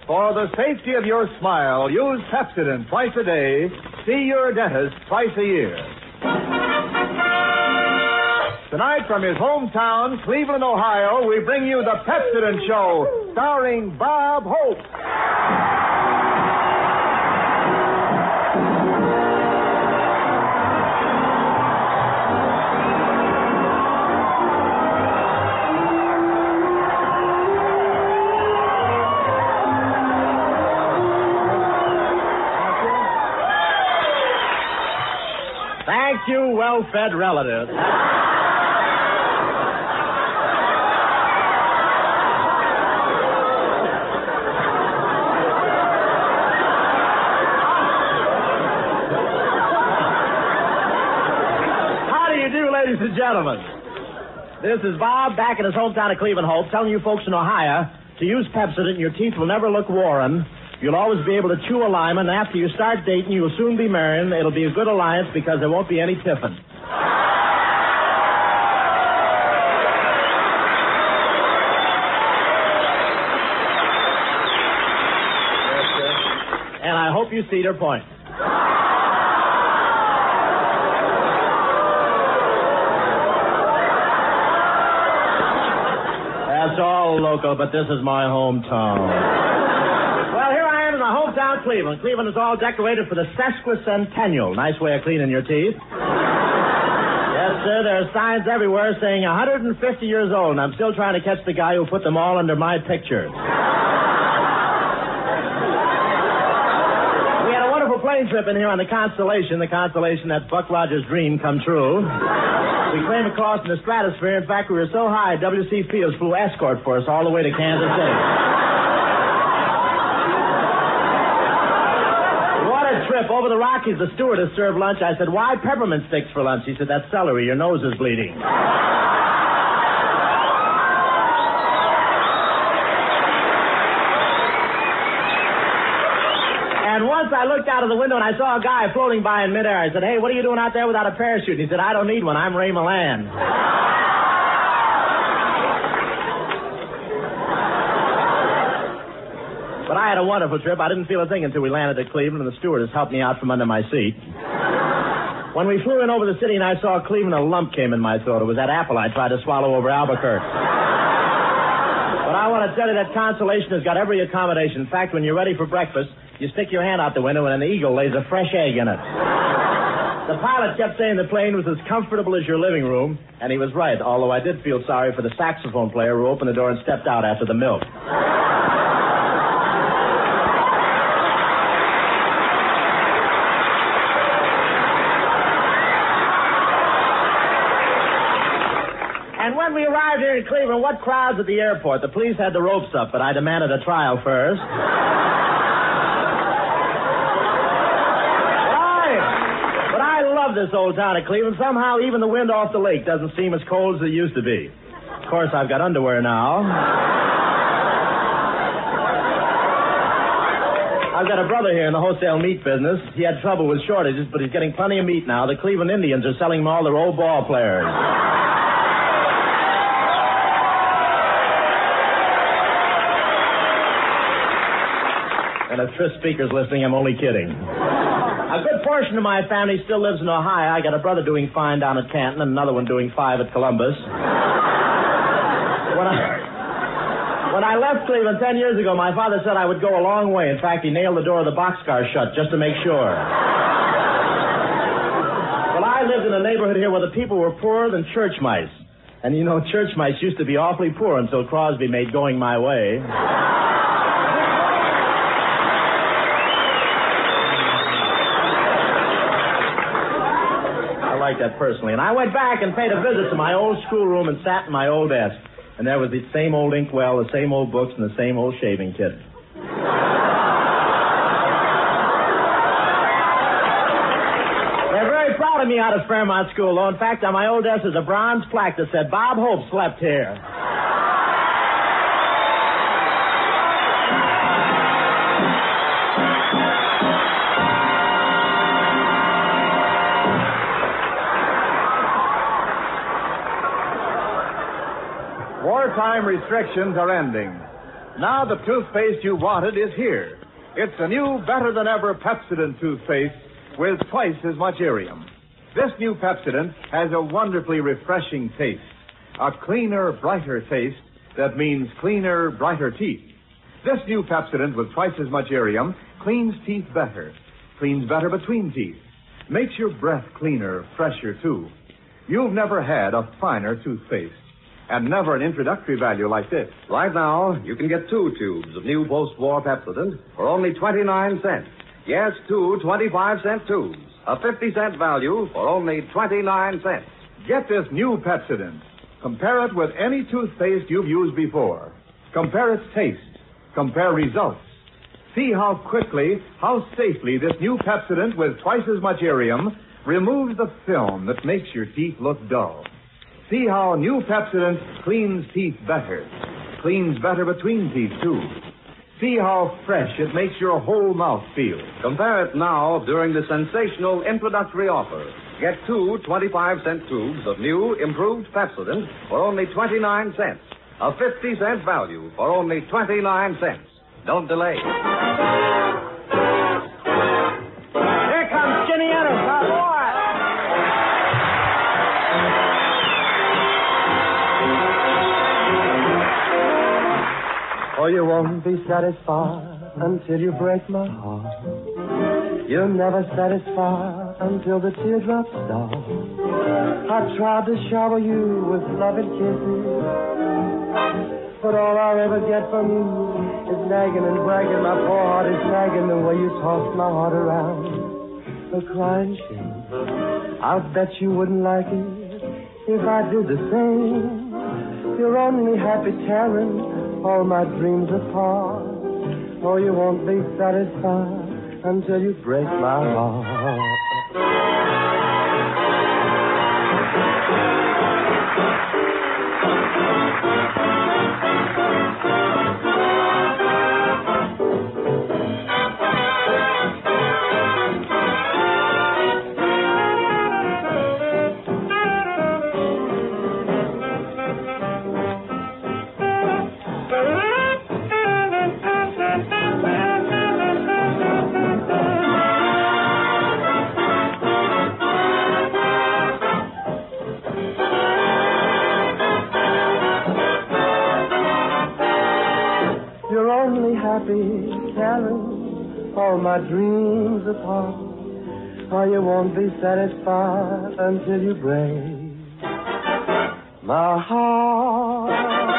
For the safety of your smile, use Pepsodent twice a day. See your dentist twice a year. Tonight, from his hometown, Cleveland, Ohio, we bring you the Pepsodent Show, starring Bob Hope. Thank you, well-fed relatives. Ladies and gentlemen, this is Bob back in his hometown of Cleveland, Hope, telling you folks in Ohio to use Pepsodent and your teeth will never look worn. You'll always be able to chew a lime, and after you start dating, you'll soon be marrying. It'll be a good alliance because there won't be any tiffin. And I hope you see their point. That's all local, but this is my hometown. Well, here I am in my hometown, Cleveland. Cleveland is all decorated for the sesquicentennial. Nice way of cleaning your teeth. Yes, sir, there are signs everywhere saying 150 years old, and I'm still trying to catch the guy who put them all under my picture. We had a wonderful plane trip in here on the Constellation that's Buck Rogers' dream come true. We came across in the stratosphere. In fact, we were so high, W.C. Fields flew escort for us all the way to Kansas City. What a trip. Over the Rockies, the stewardess served lunch. I said, why peppermint sticks for lunch? He said, that's celery. Your nose is bleeding. And once I looked out of the window and I saw a guy floating by in midair. I said, hey, what are you doing out there without a parachute? And he said, I don't need one. I'm Ray Milland. But I had a wonderful trip. I didn't feel a thing until we landed at Cleveland, and the stewardess helped me out from under my seat. When we flew in over the city and I saw Cleveland, a lump came in my throat. It was that apple I tried to swallow over Albuquerque. But I want to tell you that Constellation has got every accommodation. In fact, when you're ready for breakfast, you stick your hand out the window and an eagle lays a fresh egg in it. The pilot kept saying the plane was as comfortable as your living room, and he was right, although I did feel sorry for the saxophone player who opened the door and stepped out after the milk. And when we arrived here in Cleveland, what crowds at the airport? The police had the ropes up, but I demanded a trial first. This old town of Cleveland. Somehow even the wind off the lake doesn't seem as cold as it used to be. Of course, I've got underwear now. I've got a brother here in the wholesale meat business. He had trouble with shortages, but he's getting plenty of meat now. The Cleveland Indians are selling him all their old ball players. And if Tris Speaker's listening, I'm only kidding. A good portion of my family still lives in Ohio. I got a brother doing fine down at Canton and another one doing 5 at Columbus. When I left Cleveland 10 years ago, my father said I would go a long way. In fact, he nailed the door of the boxcar shut just to make sure. Well, I lived in a neighborhood here where the people were poorer than church mice. And, you know, church mice used to be awfully poor until Crosby made Going My Way. I like that personally. And I went back and paid a visit to my old schoolroom and sat in my old desk. And there was the same old inkwell, the same old books, and the same old shaving kit. They're very proud of me out of Fairmont School, though. In fact, on my old desk is a bronze plaque that said, Bob Hope slept here. Wartime restrictions are ending. Now the toothpaste you wanted is here. It's a new, better-than-ever Pepsodent toothpaste with twice as much Irium. This new Pepsodent has a wonderfully refreshing taste. A cleaner, brighter taste that means cleaner, brighter teeth. This new Pepsodent with twice as much Irium cleans teeth better. Cleans better between teeth. Makes your breath cleaner, fresher, too. You've never had a finer toothpaste. And never an introductory value like this. Right now, you can get 2 tubes of new post-war Pepsodent for only 29 cents. Yes, 2 25-cent tubes. A 50-cent value for only 29 cents. Get this new Pepsodent. Compare it with any toothpaste you've used before. Compare its taste. Compare results. See how quickly, how safely this new Pepsodent with twice as much Irium removes the film that makes your teeth look dull. See how new Pepsodent cleans teeth better. Cleans better between teeth, too. See how fresh it makes your whole mouth feel. Compare it now during the sensational introductory offer. Get 2 25-cent tubes of new, improved Pepsodent for only 29 cents. A 50-cent value for only 29 cents. Don't delay. Here comes Skinny Ennis, our boy. Oh, you won't be satisfied until you break my heart. You're never satisfied until the teardrops start. I tried to shower you with loving kisses, but all I'll ever get from you is nagging and bragging. My poor heart is sagging the way you toss my heart around. A crying shame. I bet you wouldn't like it if I did the same. You're only happy tearing all my dreams apart. Oh, you won't be satisfied until you break my heart. Happy tearing all my dreams apart. Oh, you won't be satisfied until you break my heart.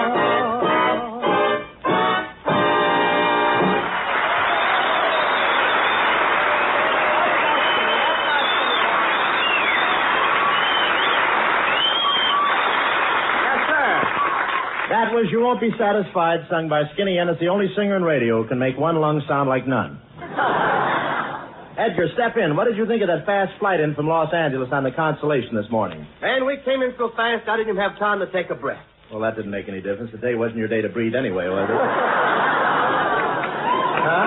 That was You Won't Be Satisfied, sung by Skinny Ennis, the only singer in radio who can make one lung sound like none. Edgar, step in. What did you think of that fast flight in from Los Angeles on the Constellation this morning? Man, we came in so fast I didn't even have time to take a breath. Well, that didn't make any difference. The day wasn't your day to breathe anyway, was it? Huh?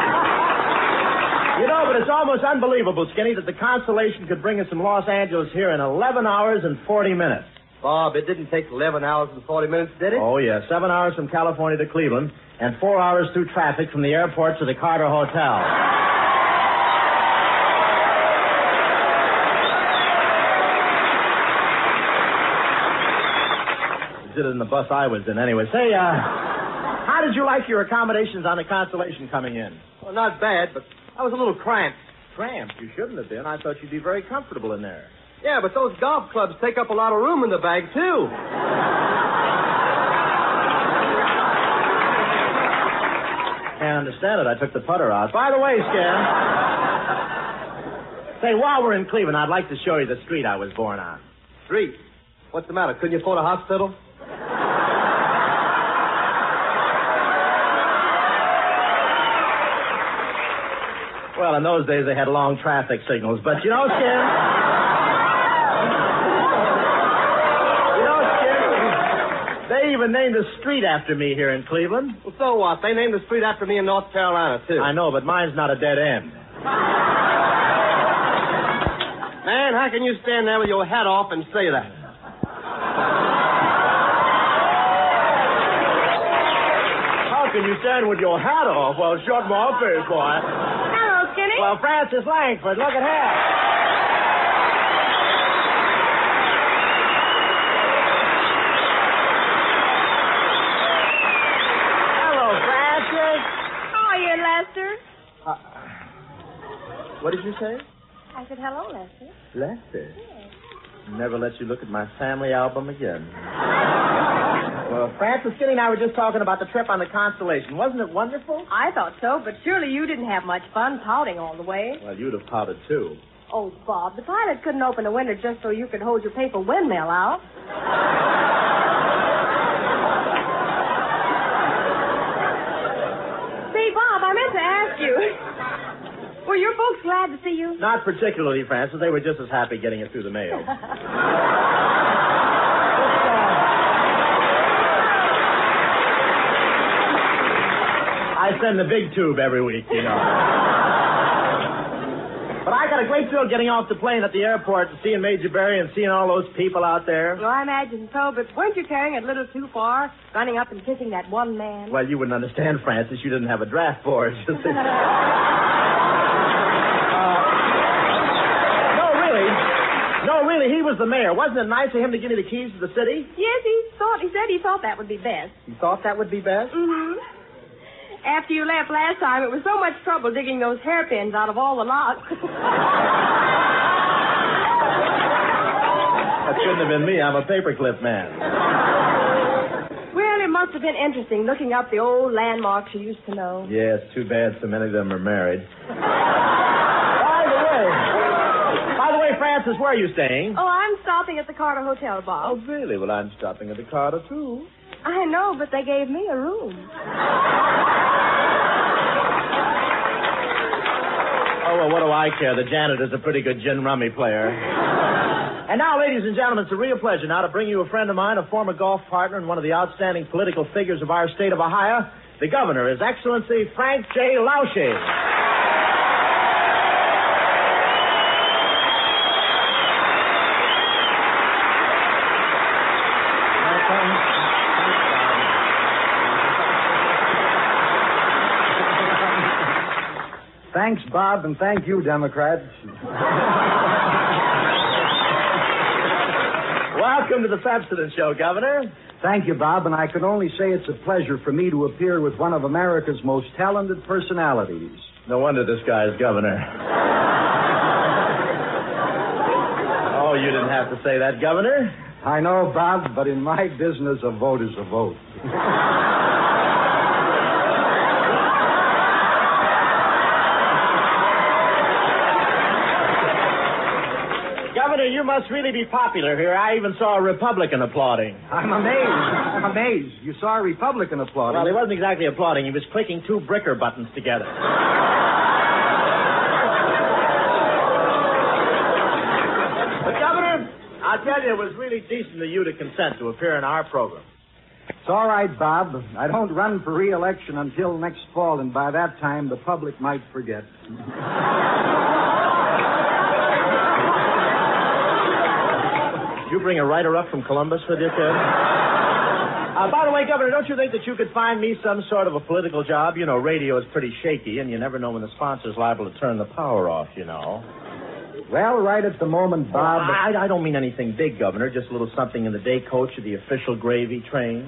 You know, but it's almost unbelievable, Skinny, that the Constellation could bring us from Los Angeles here in 11 hours and 40 minutes. Bob, it didn't take 11 hours and 40 minutes, did it? Oh, yeah. 7 hours from California to Cleveland and 4 hours through traffic from the airport to the Carter Hotel. Did it in the bus I was in anyway. Say, how did you like your accommodations on the Constellation coming in? Well, not bad, but I was a little cramped. Cramped? You shouldn't have been. I thought you'd be very comfortable in there. Yeah, but those golf clubs take up a lot of room in the bag, too. Can't understand it. I took the putter out. By the way, Scan. Say, while we're in Cleveland, I'd like to show you the street I was born on. Street? What's the matter? Couldn't you afford a hospital? Well, in those days, they had long traffic signals. But, you know, Scan... They even named a street after me here in Cleveland. Well, so what? They named a street after me in North Carolina, too. I know, but mine's not a dead end. Man, how can you stand there with your hat off and say that? can you stand with your hat off? Well, shut my face, boy. Hello, Skinny. Well, Francis Langford, look at here. Hello, Francis. How are you, Lester? What did you say? I said, hello, Lester. Lester. Yes. Never let you look at my family album again. Well, Francis, Skinny and I were just talking about the trip on the Constellation. Wasn't it wonderful? I thought so, but surely you didn't have much fun pouting all the way. Well, you'd have pouted, too. Oh, Bob, the pilot couldn't open the window just so you could hold your paper windmill out. Say, Bob, I meant to ask you. Were your folks glad to see you? Not particularly, Francis. They were just as happy getting it through the mail. I send the big tube every week, you know. But I got a great thrill getting off the plane at the airport and seeing Major Barry and seeing all those people out there. Well, I imagine so, but weren't you carrying it a little too far, running up and kissing that one man? Well, you wouldn't understand, Francis. You didn't have a draft for it. No, really, he was the mayor. Wasn't it nice of him to give me the keys to the city? Yes, he said he thought that would be best. You thought that would be best? Mm-hmm. After you left last time, it was so much trouble digging those hairpins out of all the locks. That shouldn't have been me. I'm a paperclip man. Well, it must have been interesting looking up the old landmarks you used to know. Yeah, it's too bad so many of them are married. By the way, Francis, where are you staying? Oh, I'm stopping at the Carter Hotel, Bob. Oh, really? Well, I'm stopping at the Carter, too. I know, but they gave me a room. Oh, well, what do I care? The janitor's a pretty good gin rummy player. And now, ladies and gentlemen, it's a real pleasure now to bring you a friend of mine, a former golf partner, and one of the outstanding political figures of our state of Ohio, the governor, His Excellency Frank J. Lausche. Thanks, Bob, and thank you, Democrats. Welcome to the Pepsodent Show, Governor. Thank you, Bob, and I can only say it's a pleasure for me to appear with one of America's most talented personalities. No wonder this guy is governor. Oh, you didn't have to say that, Governor. I know, Bob, but in my business, a vote is a vote. Governor, you must really be popular here. I even saw a Republican applauding. I'm amazed. You saw a Republican applauding. Well, he wasn't exactly applauding. He was clicking two bricker buttons together. But, Governor, I'll tell you, it was really decent of you to consent to appear in our program. It's all right, Bob. I don't run for re-election until next fall, and by that time, the public might forget. You bring a writer up from Columbus with you, kid? By the way, Governor, don't you think that you could find me some sort of a political job? You know, radio is pretty shaky, and you never know when the sponsor's liable to turn the power off, you know. Well, right at the moment, Bob... Well, I don't mean anything big, Governor. Just a little something in the day coach of the official gravy train.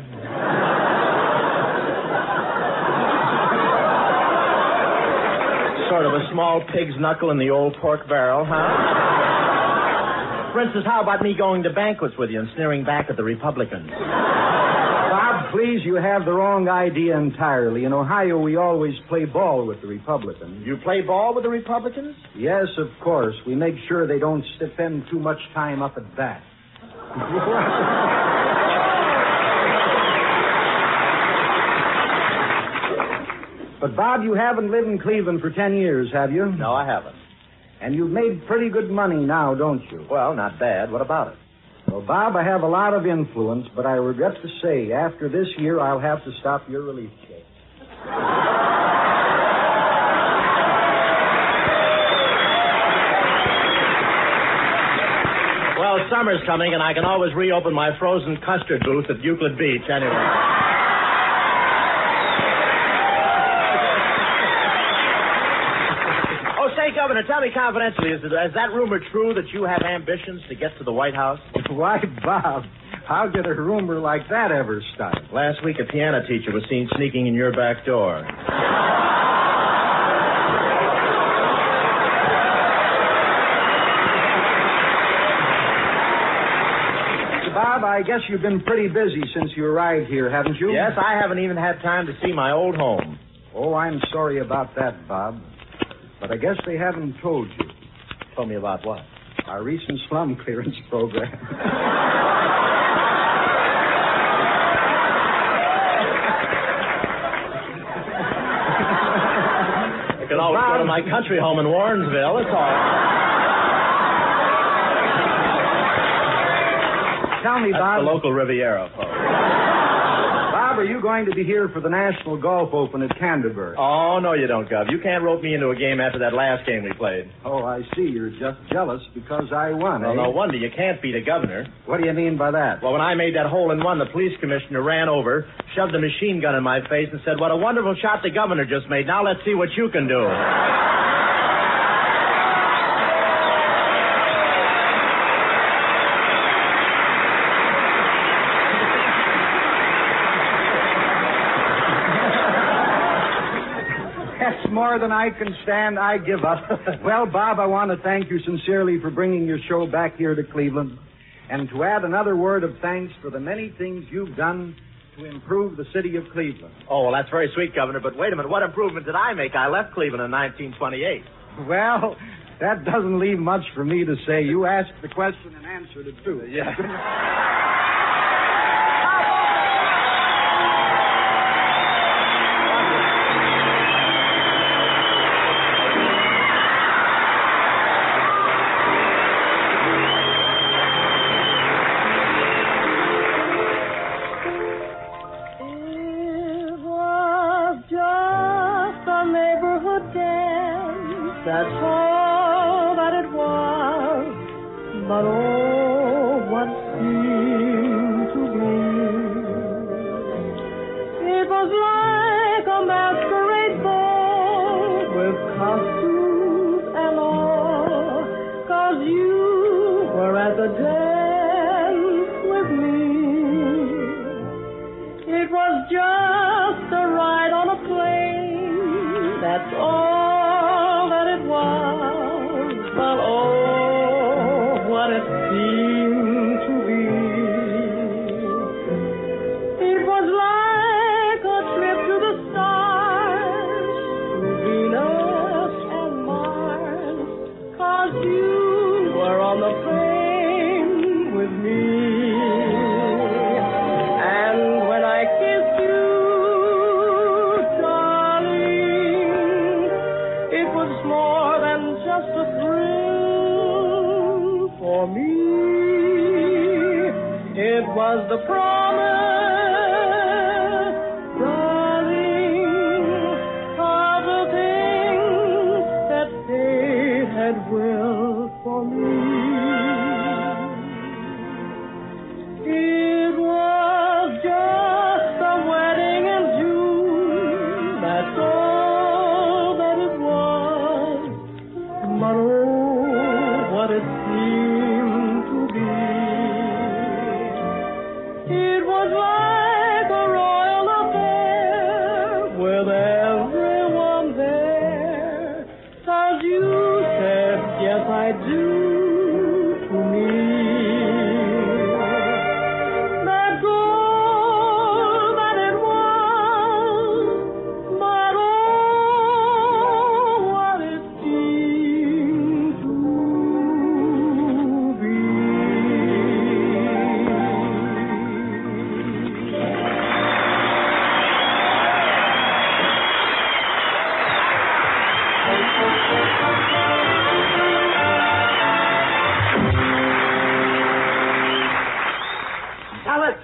Sort of a small pig's knuckle in the old pork barrel, huh? For instance, how about me going to banquets with you and sneering back at the Republicans? Bob, please, you have the wrong idea entirely. In Ohio, we always play ball with the Republicans. You play ball with the Republicans? Yes, of course. We make sure they don't spend too much time up at bat. But, Bob, you haven't lived in Cleveland for 10 years, have you? No, I haven't. And you've made pretty good money now, don't you? Well, not bad. What about it? Well, Bob, I have a lot of influence, but I regret to say, after this year, I'll have to stop your relief check. Well, summer's coming, and I can always reopen my frozen custard booth at Euclid Beach anyway. Governor, tell me confidentially, is that rumor true that you have ambitions to get to the White House? Why, Bob, how did a rumor like that ever start? Last week, a piano teacher was seen sneaking in your back door. Bob, I guess you've been pretty busy since you arrived here, haven't you? Yes, I haven't even had time to see my old home. Oh, I'm sorry about that, Bob. But I guess they haven't told you. Told me about what? Our recent slum clearance program. I could always go to my country home in Warrensville. It's all. Tell me, That's Bob. the local Riviera, folks. Bob, are you going to be here for the National Golf Open at Canterbury? Oh, no, you don't, Gov. You can't rope me into a game after that last game we played. Oh, I see. You're just jealous because I won, Well, eh? no wonder. You can't beat a governor. What do you mean by that? Well, when I made that hole-in-one, the police commissioner ran over, shoved a machine gun in my face, and said, "What a wonderful shot the governor just made. Now let's see what you can do." That's more than I can stand. I give up. Well, Bob, I want to thank you sincerely for bringing your show back here to Cleveland, and to add another word of thanks for the many things you've done to improve the city of Cleveland. Oh, well, that's very sweet, Governor, but wait a minute. What improvement did I make? I left Cleveland in 1928. Well, that doesn't leave much for me to say. You asked the question and answered it, too. Yeah. That's all that it was, but oh, what seemed to be. It was like a masquerade ball with costumes and all, 'cause you were at the dance with me. It was just a ride on a plane, that's all. But oh, what it seemed to be. It was like a trip to the stars, to Venus and Mars, 'cause you were on the plane with me. And when I kissed you, darling, it was more than just a thrill for me. It was the promise, darling, of the things that fate had willed for me. It was just a wedding in June, that's all that it was. But oh, what it seemed to be. It was like a royal affair with everyone there, 'cause you said, yes, I do, to me. That gold that it was, but oh, what it seemed to be. Tell it!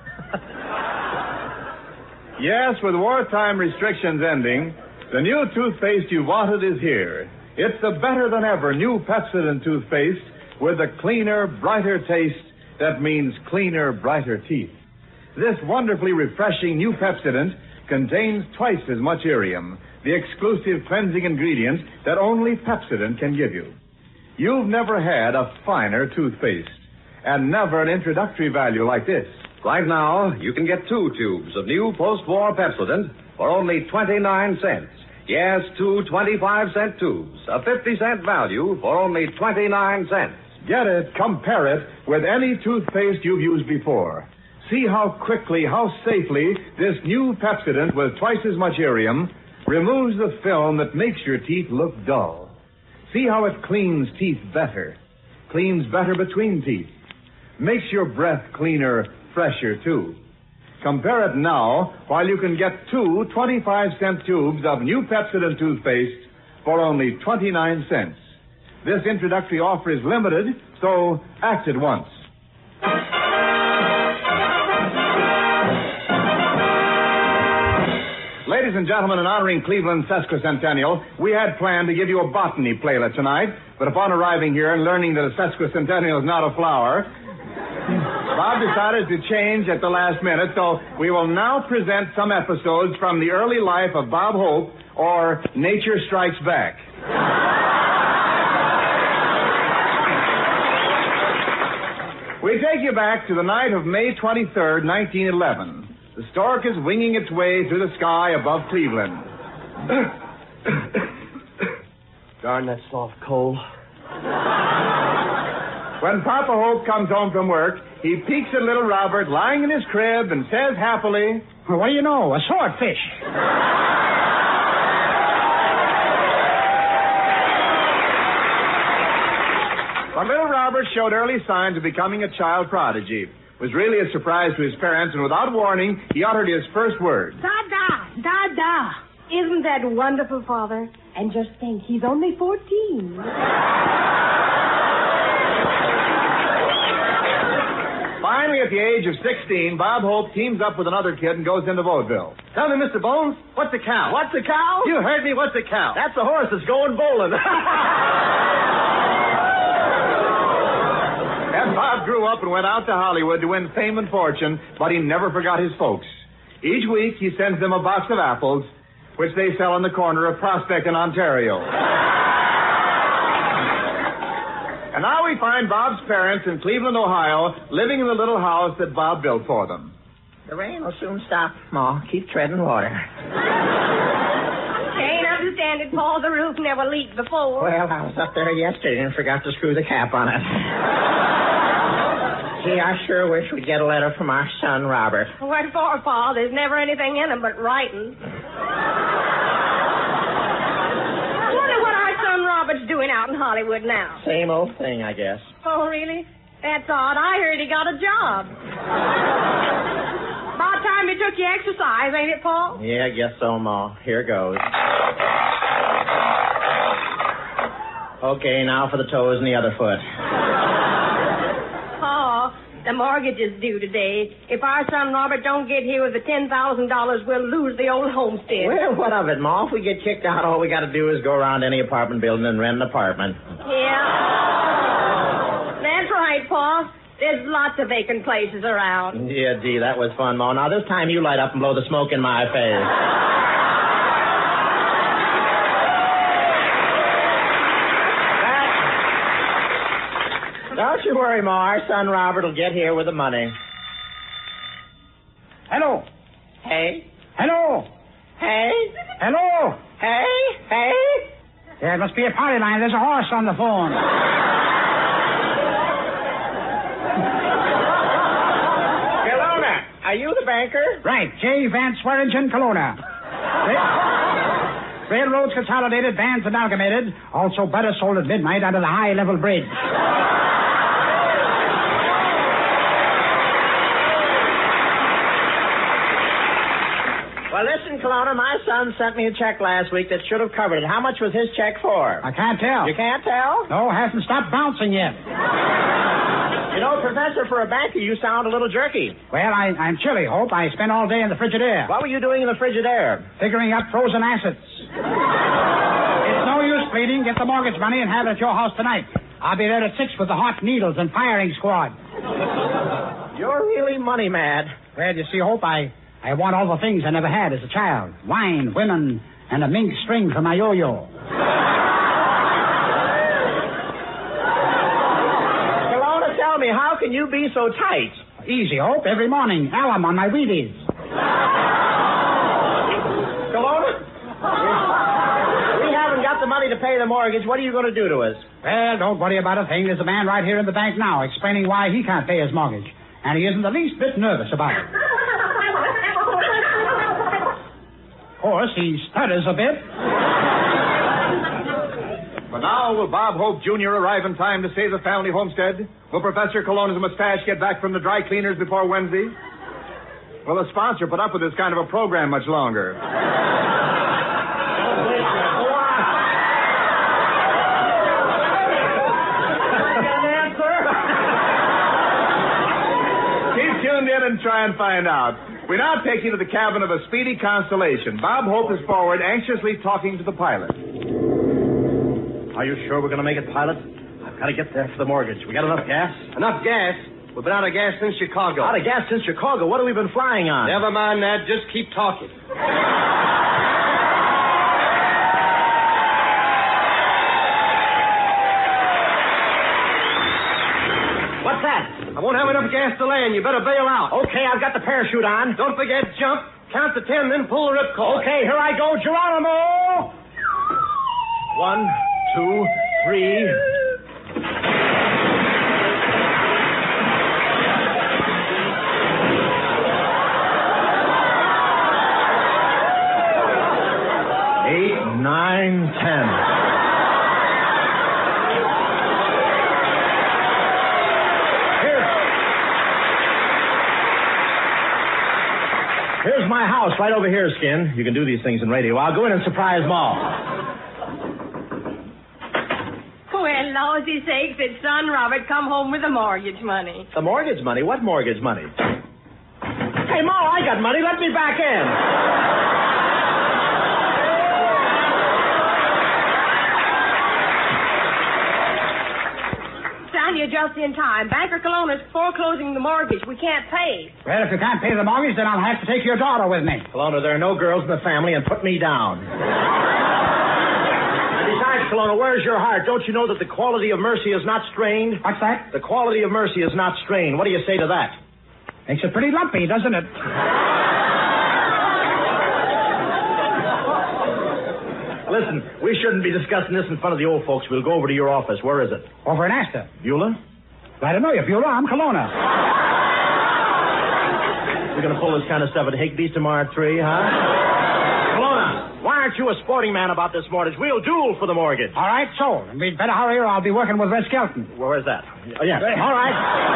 Yes, with wartime restrictions ending, the new toothpaste you wanted is here. It's the better-than-ever new Pepsodent toothpaste with a cleaner, brighter taste that means cleaner, brighter teeth. This wonderfully refreshing new Pepsodent contains twice as much Irium, the exclusive cleansing ingredient that only Pepsodent can give you. You've never had a finer toothpaste, and never an introductory value like this. Right now, you can get 2 tubes of new post-war Pepsodent for only 29 cents. Yes, 2 25-cent tubes, a 50-cent value for only 29 cents. Get it, compare it with any toothpaste you've used before. See how quickly, how safely this new Pepsodent with twice as much Irium removes the film that makes your teeth look dull. See how it cleans teeth better, cleans better between teeth, makes your breath cleaner, fresher, too. Compare it now while you can get 2 25-cent tubes of new Pepsodent toothpaste for only 29 cents. This introductory offer is limited, so act at once. Ladies and gentlemen, in honoring Cleveland's sesquicentennial, we had planned to give you a botany playlet tonight, but upon arriving here and learning that a sesquicentennial is not a flower, Bob decided to change at the last minute, so we will now present some episodes from the early life of Bob Hope, or Nature Strikes Back. We take you back to the night of May 23rd, 1911. The stork is winging its way through the sky above Cleveland. Darn that soft coal. When Papa Hope comes home from work, he peeks at little Robert lying in his crib and says happily, "Well, what do you know? A swordfish." But little Robert showed early signs of becoming a child prodigy. Was really a surprise to his parents, and without warning, he uttered his first word. Da-da, da-da. Isn't that wonderful, Father? And just think, he's only 14. Finally, at the age of 16, Bob Hope teams up with another kid and goes into vaudeville. Tell me, Mr. Bones, what's a cow? What's a cow? You heard me. What's a cow? That's the horse that's going bowling. And Bob grew up and went out to Hollywood to win fame and fortune, but he never forgot his folks. Each week, he sends them a box of apples, which they sell on the corner of Prospect and Ontario. And now we find Bob's parents in Cleveland, Ohio, living in the little house that Bob built for them. The rain will soon stop, Ma. Keep treading water. Can't understand it, Paul. The roof never leaked before. Well, I was up there yesterday and forgot to screw the cap on it. Gee, I sure wish we'd get a letter from our son, Robert. What for, Paul? There's never anything in them but writing. I wonder what our son Robert's doing out in Hollywood now. Same old thing, I guess. Oh, really? That's odd. I heard he got a job. About time you took your exercise, ain't it, Paul? Yeah, I guess so, Ma. Here goes. Okay, now for the toes and the other foot. Paul, the mortgage is due today. If our son Robert don't get here with the $10,000, we'll lose the old homestead. Well, what of it, Ma? If we get kicked out, all we got to do is go around any apartment building and rent an apartment. Yeah. That's right, Paul. There's lots of vacant places around. Yeah, gee, that was fun, Ma. Now, this time you light up and blow the smoke in my face. Don't you worry, Ma. Our son Robert will get here with the money. Hello. Hey? Hello. Hey? Hello. Hey? Hey? Yeah, it must be a party line. There's a horse on the phone. Kelowna, are you the banker? Right. J. Vance Swearingen, Kelowna. Railroads consolidated, bands amalgamated. Also butter sold at midnight under the high-level bridge. Well, listen, Kelowna, my son sent me a check last week that should have covered it. How much was his check for? I can't tell. You can't tell? No, hasn't stopped bouncing yet. You know, Professor, for a banker, you sound a little jerky. Well, I'm chilly, Hope. I spent all day in the Frigidaire. What were you doing in the Frigidaire? Figuring up frozen assets. It's no use pleading. Get the mortgage money and have it at your house tonight. I'll be there at 6 with the hot needles and firing squad. You're really money mad. Well, you see, Hope, I I want all the things I never had as a child. Wine, women, and a mink string for my yo-yo. Kelowna, tell me, how can you be so tight? Easy, Hope. Every morning, alum on my Wheaties. Kelowna? We haven't got the money to pay the mortgage. What are you going to do to us? Well, don't worry about a thing. There's a man right here in the bank now explaining why he can't pay his mortgage. And he isn't the least bit nervous about it. Of course, he stutters a bit. But now, will Bob Hope Jr. arrive in time to save the family homestead? Will Professor Cologne's mustache get back from the dry cleaners before Wednesday? Will the sponsor put up with this kind of a program much longer? Keep tuned in and try and find out. We now take you to the cabin of a Speedy Constellation. Bob Hope is forward, anxiously talking to the pilot. Are you sure we're going to make it, pilot? I've got to get there for the mortgage. We got enough gas? Enough gas? We've been out of gas since Chicago. Out of gas since Chicago? What have we been flying on? Never mind that. Just keep talking. What's that? I won't have enough gas to land. You better bail out. Okay, I've got the parachute on. Don't forget, jump, count to 10, then pull the ripcord. Okay, here I go, Geronimo! 1, 2, 3. Eight, 9, 10. Here's my house right over here, Skin. You can do these things in radio. I'll go in and surprise Ma. Well, Lawsy sakes, did son Robert come home with the mortgage money? The mortgage money? What mortgage money? Hey, Ma, I got money. Let me back in. Son, you're just in time. Banker Cologne's foreclosing the mortgage. We can't pay. Well, if you can't pay the mortgage, then I'll have to take your daughter with me. Kelowna, there are no girls in the family, and put me down. Besides, Kelowna, where's your heart? Don't you know that the quality of mercy is not strained? What's that? The quality of mercy is not strained. What do you say to that? Makes it pretty lumpy, doesn't it? Listen, we shouldn't be discussing this in front of the old folks. We'll go over to your office. Where is it? Over in Astor. Beulah? Glad to know you, Beulah. I'm Kelowna. We're going to pull this kind of stuff at Higbee's tomorrow at 3, huh? Kelowna, why aren't you a sporting man about this mortgage? We'll duel for the mortgage. All right, so. We'd better hurry or I'll be working with Red Skelton. Where's that? Oh, yeah. All right.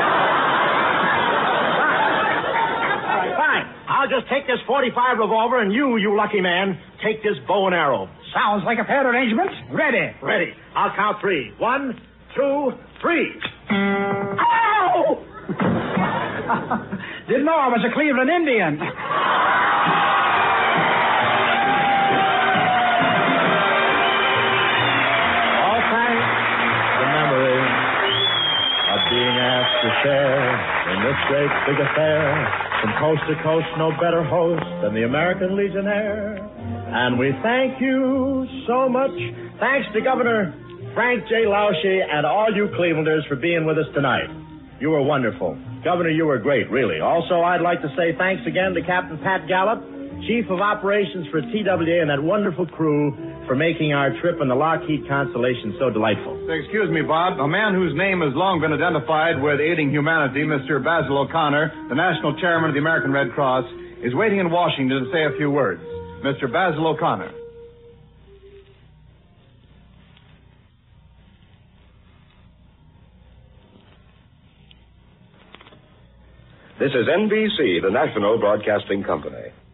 Fine. I'll just take this .45 revolver, and you lucky man, take this bow and arrow. Sounds like a fair arrangement. Ready. Ready. I'll count 3. 1, 2, 3. Ow! Didn't know I was a Cleveland Indian. All thanks to the memory of being asked to share in this great big affair. From coast to coast, no better host than the American Legionnaire. And we thank you so much. Thanks to Governor Frank J. Lausche and all you Clevelanders for being with us tonight. You were wonderful. Governor, you were great, really. Also, I'd like to say thanks again to Captain Pat Gallup, Chief of Operations for TWA, and that wonderful crew for making our trip in the Lockheed Constellation so delightful. Excuse me, Bob. A man whose name has long been identified with aiding humanity, Mr. Basil O'Connor, the national chairman of the American Red Cross, is waiting in Washington to say a few words. Mr. Basil O'Connor. This is NBC, the national broadcasting company.